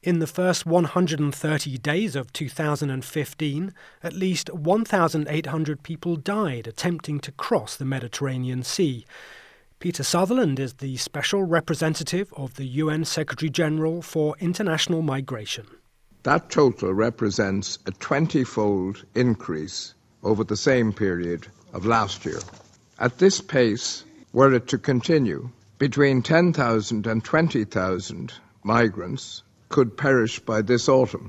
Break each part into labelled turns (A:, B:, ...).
A: In the first 130 days of 2015, at least 1,800 people died attempting to cross the Mediterranean Sea. Peter Sutherland is the Special Representative of the UN Secretary-General for International Migration.
B: That total represents a 20-fold increase over the same period of last year. At this pace, were it to continue, between 10,000 and 20,000 migrants could perish by this autumn.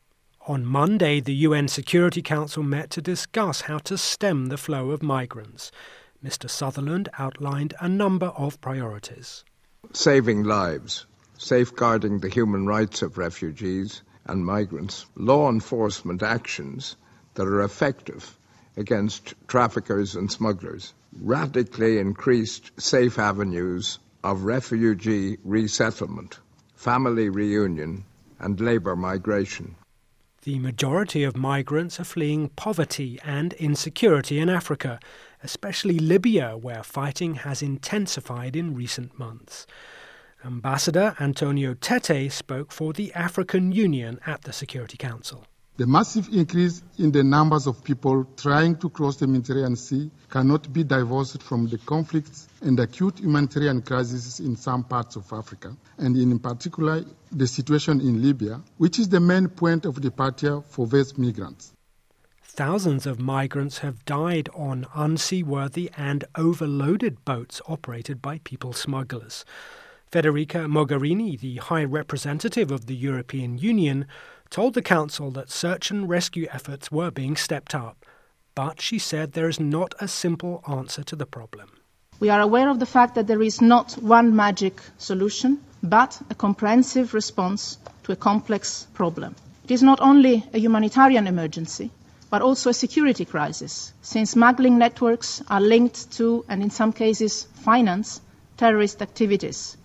A: On Monday, the UN Security Council met to discuss how to stem the flow of migrants. Mr. Sutherland outlined a number of priorities.
B: Saving lives, safeguarding the human rights of refugees and migrants, law enforcement actions that are effective against traffickers and smugglers, radically increased safe avenues of refugee resettlement, family reunion and labour migration.
A: The majority of migrants are fleeing poverty and insecurity in Africa, especially Libya, where fighting has intensified in recent months. Ambassador Antonio Tete spoke for the African Union at the Security Council.
C: The massive increase in the numbers of people trying to cross the Mediterranean Sea cannot be divorced from the conflicts and acute humanitarian crises in some parts of Africa, and in particular the situation in Libya, which is the main point of departure for these migrants.
A: Thousands of migrants have died on unseaworthy and overloaded boats operated by people smugglers. Federica Mogherini, the High Representative of the European Union, told the Council that search and rescue efforts were being stepped up, but she said there is not a simple answer to the problem.
D: We are aware of the fact that there is not one magic solution, but a comprehensive response to a complex problem. It is not only a humanitarian emergency, but also a security crisis, since smuggling networks are linked to, and in some cases finance, terrorist activities.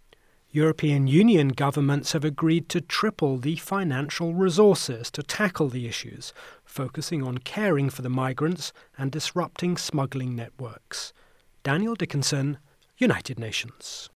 A: European Union governments have agreed to triple the financial resources to tackle the issues, focusing on caring for the migrants and disrupting smuggling networks. Daniel Dickinson, United Nations.